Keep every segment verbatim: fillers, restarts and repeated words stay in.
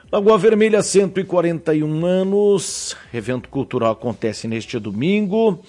Lagoa Vermelha, cento e quarenta e um anos, evento cultural acontece neste domingo.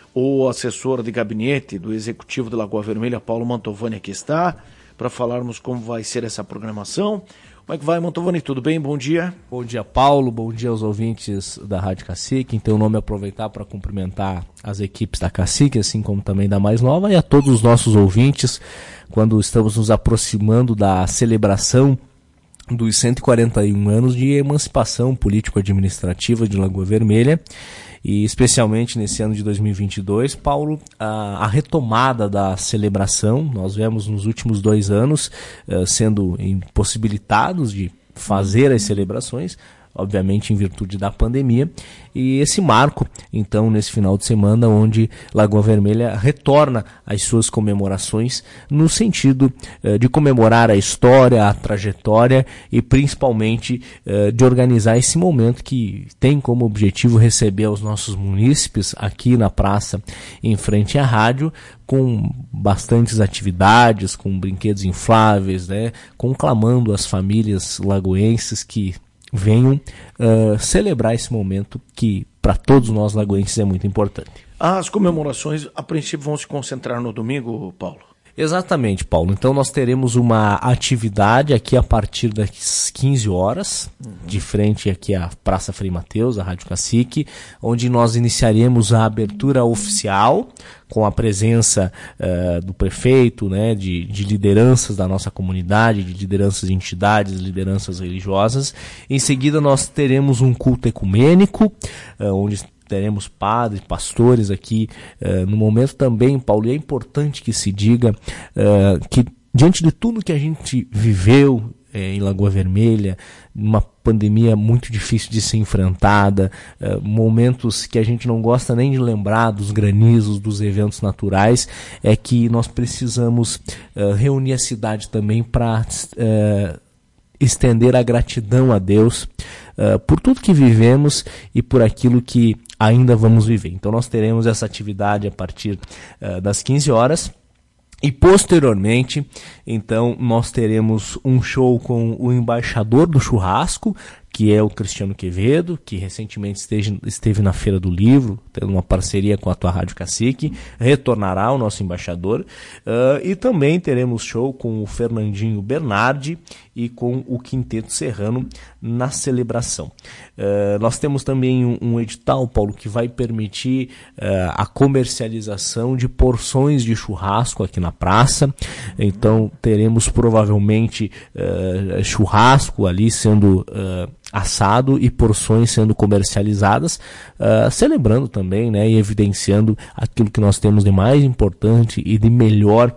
O assessor de gabinete do Executivo de Lagoa Vermelha, Paulo Mantovani, aqui está, para falarmos como vai ser essa programação. Como é que vai, Mantovani? Tudo bem? Bom dia. Bom dia, Paulo. Bom dia aos ouvintes da Rádio Cacique. Em teu nome, aproveitar para cumprimentar as equipes da Cacique, assim como também da Mais Nova, e a todos os nossos ouvintes, quando estamos nos aproximando da celebração dos cento e quarenta e um anos de emancipação político-administrativa de Lagoa Vermelha, e especialmente nesse ano de dois mil e vinte e dois, Paulo, a, a retomada da celebração. Nós vemos nos últimos dois anos uh, sendo impossibilitados de fazer as celebrações, obviamente em virtude da pandemia, e esse marco, então, nesse final de semana, onde Lagoa Vermelha retorna às suas comemorações no sentido uh, de comemorar a história, a trajetória e principalmente uh, de organizar esse momento que tem como objetivo receber os nossos munícipes aqui na praça em frente à rádio, com bastantes atividades, com brinquedos infláveis, né, conclamando as famílias lagoenses que venham uh, celebrar esse momento que para todos nós lagoenses é muito importante. As comemorações, a princípio, vão se concentrar no domingo, Paulo? Exatamente, Paulo. Então nós teremos uma atividade aqui a partir das quinze horas, uhum. de frente aqui à Praça Frei Mateus, a Rádio Cacique, onde nós iniciaremos a abertura oficial com a presença uh, do prefeito, né, de, de lideranças da nossa comunidade, de lideranças de entidades, lideranças religiosas. Em seguida nós teremos um culto ecumênico, uh, onde teremos padres, pastores aqui uh, no momento também, Paulo, e é importante que se diga uh, que diante de tudo que a gente viveu uh, em Lagoa Vermelha, uma pandemia muito difícil de ser enfrentada, uh, momentos que a gente não gosta nem de lembrar dos granizos, dos eventos naturais, é que nós precisamos uh, reunir a cidade também para uh, estender a gratidão a Deus uh, por tudo que vivemos e por aquilo que ainda vamos viver. Então nós teremos essa atividade a partir uh, das quinze horas e posteriormente, então, nós teremos um show com o embaixador do churrasco, que é o Cristiano Quevedo, que recentemente esteve, esteve na Feira do Livro, tendo uma parceria com a tua Rádio Cacique, retornará o nosso embaixador, uh, e também teremos show com o Fernandinho Bernardi e com o Quinteto Serrano na celebração. Uh, nós temos também um, um edital, Paulo, que vai permitir uh, a comercialização de porções de churrasco aqui na praça. Então teremos provavelmente uh, churrasco ali sendo uh, assado e porções sendo comercializadas, uh, celebrando também, né, e evidenciando aquilo que nós temos de mais importante e de melhor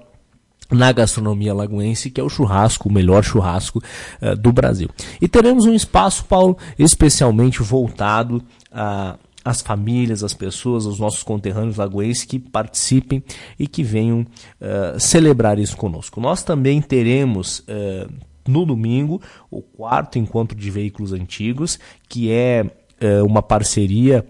na gastronomia lagoense, que é o churrasco, o melhor churrasco uh, do Brasil. E teremos um espaço, Paulo, especialmente voltado a as famílias, as pessoas, os nossos conterrâneos lagoenses que participem e que venham uh, celebrar isso conosco. Nós também teremos uh, no domingo o quarto encontro de veículos antigos, que é uh, uma parceria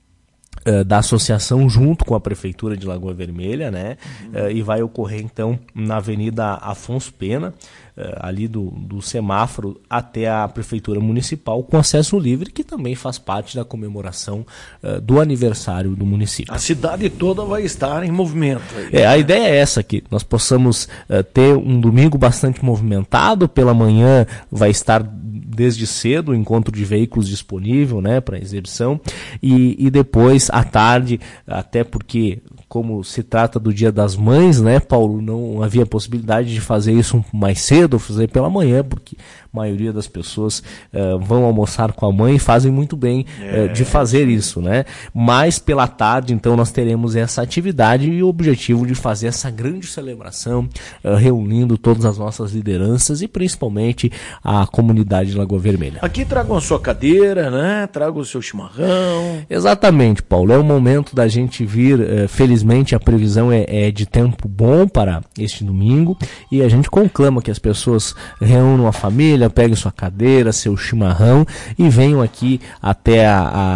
uh, da associação junto com a Prefeitura de Lagoa Vermelha, né? Uhum. Uh, e vai ocorrer então na Avenida Afonso Pena, ali do, do semáforo até a Prefeitura Municipal, com acesso livre, que também faz parte da comemoração uh, do aniversário do município. A cidade toda vai estar em movimento. Aí. É, a ideia é essa, que nós possamos uh, ter um domingo bastante movimentado. Pela manhã vai estar desde cedo o encontro de veículos disponível, né, para exibição, e, e depois à tarde, até porque como se trata do Dia das Mães, né, Paulo, não havia possibilidade de fazer isso mais cedo, fazer pela manhã, porque a maioria das pessoas uh, vão almoçar com a mãe e fazem muito bem é. uh, de fazer isso, né? Mas pela tarde, então, nós teremos essa atividade e o objetivo de fazer essa grande celebração, uh, reunindo todas as nossas lideranças e principalmente a comunidade de Lagoa Vermelha. Aqui tragam a sua cadeira, né? Tragam o seu chimarrão. Exatamente, Paulo. É o momento da gente vir, uh, felizmente a previsão é, é de tempo bom para este domingo e a gente conclama que as pessoas reúnam a família, peguem sua cadeira, seu chimarrão e venham aqui até a, a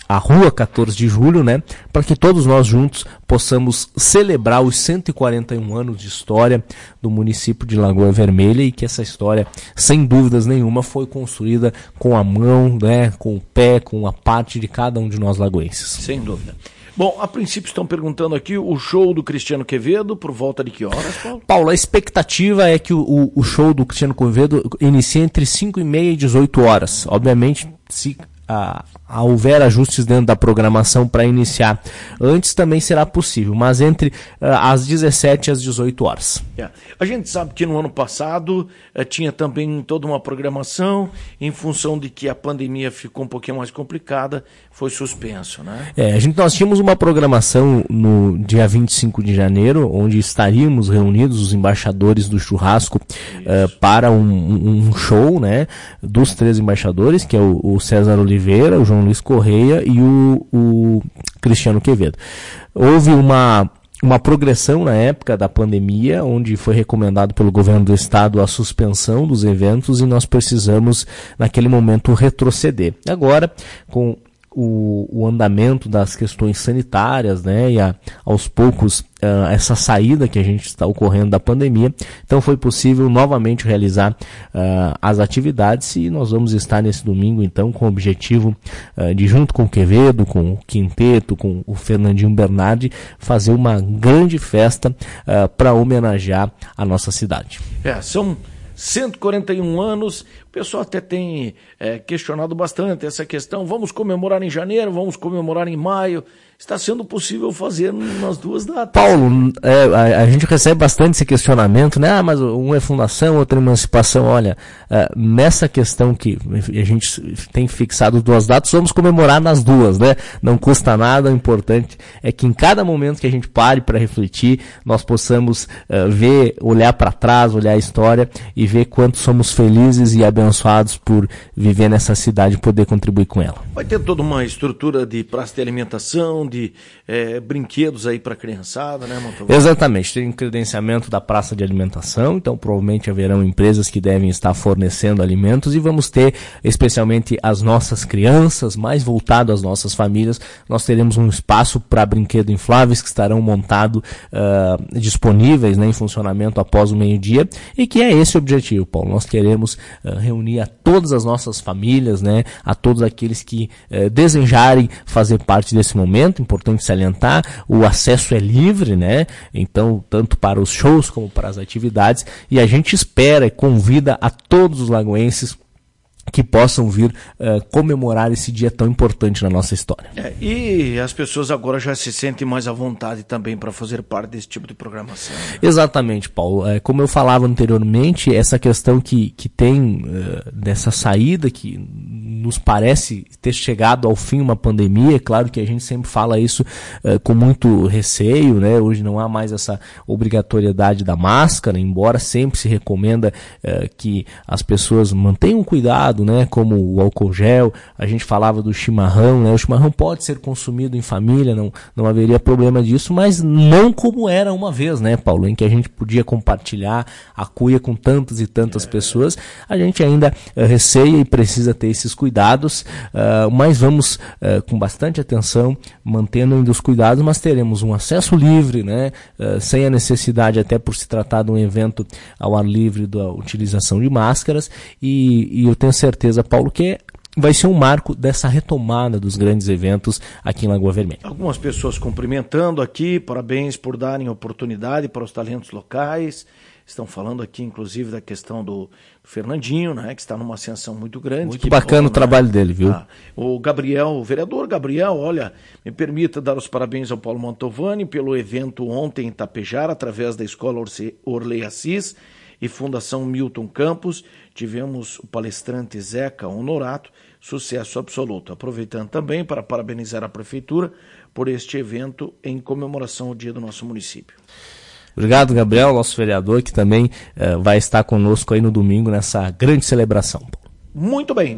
a Rua quatorze de julho, né, para que todos nós juntos possamos celebrar os cento e quarenta e um anos de história do município de Lagoa Vermelha, e que essa história, sem dúvidas nenhuma, foi construída com a mão, né, com o pé, com a parte de cada um de nós lagoenses. Sem dúvida. Bom, a princípio estão perguntando aqui o show do Cristiano Quevedo, por volta de que horas, Paulo? Paulo, a expectativa é que o, o show do Cristiano Quevedo inicie entre cinco e meia e dezoito horas. Obviamente, se a, a houver ajustes dentro da programação para iniciar antes, também será possível, mas entre uh, as dezessete às dezoito horas. É. A gente sabe que no ano passado uh, tinha também toda uma programação, em função de que a pandemia ficou um pouquinho mais complicada, foi suspenso, né? É, a gente, nós tínhamos uma programação no dia vinte e cinco de janeiro, onde estaríamos reunidos os embaixadores do churrasco uh, para um, um show, né, dos três embaixadores, que é o, o César Oliveira, o João Luiz Correia e o, o Cristiano Quevedo. Houve uma, uma progressão na época da pandemia, onde foi recomendado pelo governo do estado a suspensão dos eventos, e nós precisamos, naquele momento, retroceder. Agora, com O, o andamento das questões sanitárias, né, e a, aos poucos uh, essa saída que a gente está ocorrendo da pandemia, então foi possível novamente realizar uh, as atividades, e nós vamos estar nesse domingo então com o objetivo uh, de, junto com o Quevedo, com o Quinteto, com o Fernandinho Bernardi, fazer uma grande festa uh, para homenagear a nossa cidade. É, são cento e quarenta e um anos, o pessoal até tem é, questionado bastante essa questão, vamos comemorar em janeiro, vamos comemorar em maio, está sendo possível fazer nas duas datas. Paulo, é, a, a gente recebe bastante esse questionamento, né? Ah, mas um é fundação, outro é emancipação. Olha, é, nessa questão que a gente tem fixado duas datas, vamos comemorar nas duas, né? Não custa nada, o importante é que em cada momento que a gente pare para refletir, nós possamos uh, ver, olhar para trás, olhar a história e ver quanto somos felizes e abençoados por viver nessa cidade e poder contribuir com ela. Vai ter toda uma estrutura de praça de alimentação, de é, brinquedos aí para a criançada, né, Montalvão? Exatamente, tem um credenciamento da praça de alimentação, então provavelmente haverão empresas que devem estar fornecendo alimentos, e vamos ter especialmente as nossas crianças, mais voltado às nossas famílias. Nós teremos um espaço para brinquedos infláveis que estarão montados, uh, disponíveis, né, em funcionamento após o meio-dia, e que é esse o objetivo, Paulo. Nós queremos uh, reunir a todas as nossas famílias, né, a todos aqueles que uh, desejarem fazer parte desse momento. Importante salientar, o acesso é livre, né? Então, tanto para os shows como para as atividades, e a gente espera e convida a todos os lagoenses que possam vir uh, comemorar esse dia tão importante na nossa história. É, e as pessoas agora já se sentem mais à vontade também para fazer parte desse tipo de programação. Né? Exatamente, Paulo. É, como eu falava anteriormente, essa questão que, que tem uh, dessa saída, que nos parece ter chegado ao fim uma pandemia, é claro que a gente sempre fala isso uh, com muito receio, né? Hoje não há mais essa obrigatoriedade da máscara, embora sempre se recomenda uh, que as pessoas mantenham cuidado, né, como o álcool gel. A gente falava do chimarrão, né? O chimarrão pode ser consumido em família, não, não haveria problema disso, mas não como era uma vez, né, Paulo, em que a gente podia compartilhar a cuia com tantas e tantas pessoas. A gente ainda uh, receia e precisa ter esses cuidados, uh, mas vamos uh, com bastante atenção, mantendo ainda os cuidados, mas teremos um acesso livre, né, uh, sem a necessidade, até por se tratar de um evento ao ar livre, da utilização de máscaras, e, e eu tenho certeza, Paulo, que vai ser um marco dessa retomada dos grandes eventos aqui em Lagoa Vermelha. Algumas pessoas cumprimentando aqui, parabéns por darem oportunidade para os talentos locais. Estão falando aqui, inclusive, da questão do Fernandinho, né, que está numa ascensão muito grande. Muito bacana bom, o né? trabalho dele, viu? Ah, o Gabriel, o vereador Gabriel, olha, me permita dar os parabéns ao Paulo Mantovani pelo evento ontem em Tapejara, através da Escola Orley Assis e Fundação Milton Campos. Tivemos o palestrante Zeca Honorato, sucesso absoluto. Aproveitando também para parabenizar a Prefeitura por este evento em comemoração ao dia do nosso município. Obrigado, Gabriel, nosso vereador, que também uh, vai estar conosco aí no domingo nessa grande celebração. Muito bem.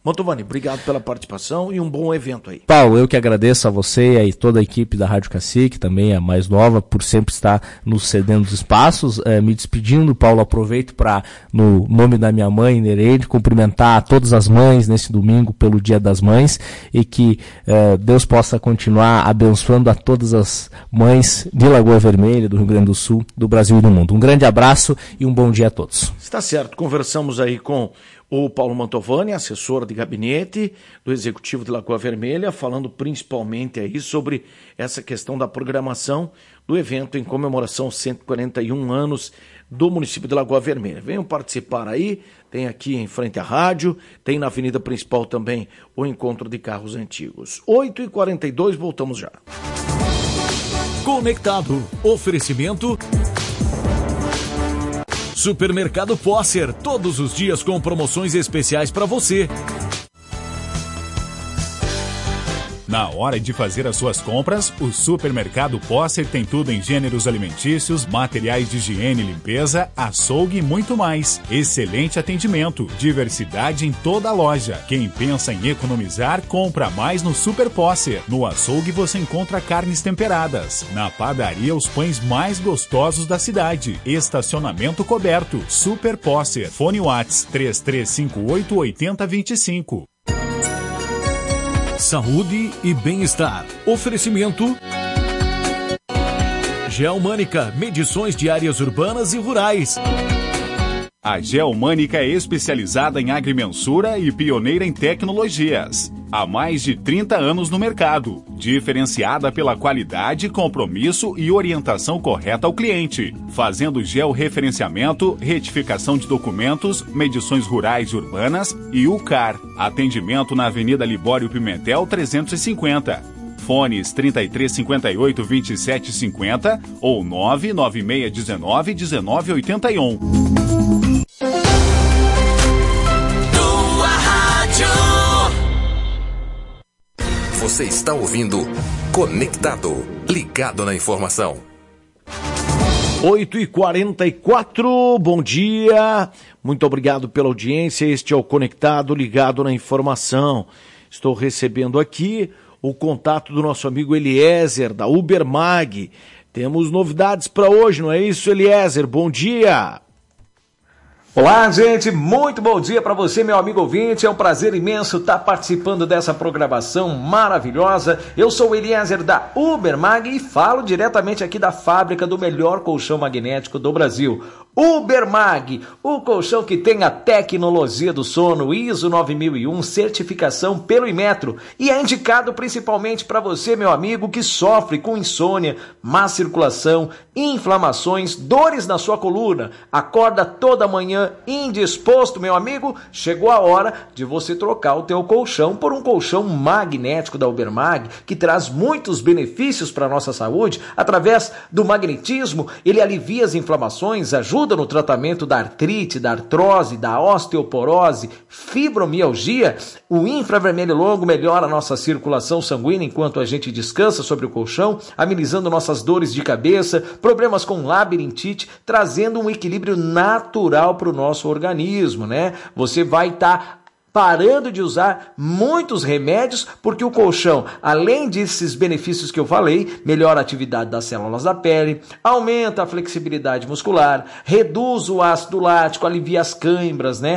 Mantovani, obrigado pela participação e um bom evento aí. Paulo, eu que agradeço a você e toda a equipe da Rádio Cacique, também a mais nova, por sempre estar nos cedendo os espaços. É, me despedindo, Paulo, aproveito para, no nome da minha mãe, Nereide, cumprimentar todas as mães nesse domingo pelo Dia das Mães e que é, Deus possa continuar abençoando a todas as mães de Lagoa Vermelha, do Rio Grande do Sul, do Brasil e do mundo. Um grande abraço e um bom dia a todos. Está certo, conversamos aí com o Paulo Mantovani, assessor de gabinete do Executivo de Lagoa Vermelha, falando principalmente aí sobre essa questão da programação do evento em comemoração aos cento e quarenta e um anos do município de Lagoa Vermelha. Venham participar aí, tem aqui em frente à rádio, tem na avenida principal também o encontro de carros antigos. oito e quarenta e dois, voltamos já. Conectado, oferecimento... Supermercado Posser, todos os dias com promoções especiais para você. Na hora de fazer as suas compras, o Supermercado Posser tem tudo em gêneros alimentícios, materiais de higiene e limpeza, açougue e muito mais. Excelente atendimento, diversidade em toda a loja. Quem pensa em economizar, compra mais no Super Posser. No açougue você encontra carnes temperadas. Na padaria, os pães mais gostosos da cidade. Estacionamento coberto. Super Posser. Fone Whats três três cinco oito, oito zero dois cinco. Saúde e bem-estar. Oferecimento Geomânica, medições de áreas urbanas e rurais. A Geomânica é especializada em agrimensura e pioneira em tecnologias. Há mais de trinta anos no mercado, diferenciada pela qualidade, compromisso e orientação correta ao cliente, fazendo georreferenciamento, retificação de documentos, medições rurais e urbanas e U C A R. Atendimento na Avenida Libório Pimentel trezentos e cinquenta. Fones trinta e três, cinquenta e oito, vinte e sete, cinquenta ou nove nove seis um nove, um nove oito um. Você está ouvindo Conectado, ligado na informação. oito e quarenta e quatro, bom dia, muito obrigado pela audiência, este é o Conectado, ligado na informação. Estou recebendo aqui o contato do nosso amigo Eliezer, da Ubermag. Temos novidades para hoje, não é isso, Eliezer? Bom dia! Olá, gente, muito bom dia para você, meu amigo ouvinte. É um prazer imenso estar participando dessa programação maravilhosa. Eu sou o Eliezer da Ubermag e falo diretamente aqui da fábrica do melhor colchão magnético do Brasil. Ubermag, o colchão que tem a tecnologia do sono I S O nove mil e um, certificação pelo Inmetro, e é indicado principalmente para você, meu amigo, que sofre com insônia, má circulação, inflamações, dores na sua coluna, acorda toda manhã indisposto, meu amigo. Chegou a hora de você trocar o teu colchão por um colchão magnético da Ubermag, que traz muitos benefícios para a nossa saúde. Através do magnetismo, ele alivia as inflamações, ajuda no tratamento da artrite, da artrose, da osteoporose, fibromialgia. O infravermelho longo melhora a nossa circulação sanguínea enquanto a gente descansa sobre o colchão, amenizando nossas dores de cabeça, problemas com labirintite, trazendo um equilíbrio natural para o nosso organismo, né? Você vai estar tá parando de usar muitos remédios, porque o colchão, além desses benefícios que eu falei, melhora a atividade das células da pele, aumenta a flexibilidade muscular, reduz o ácido lático, alivia as câimbras, né?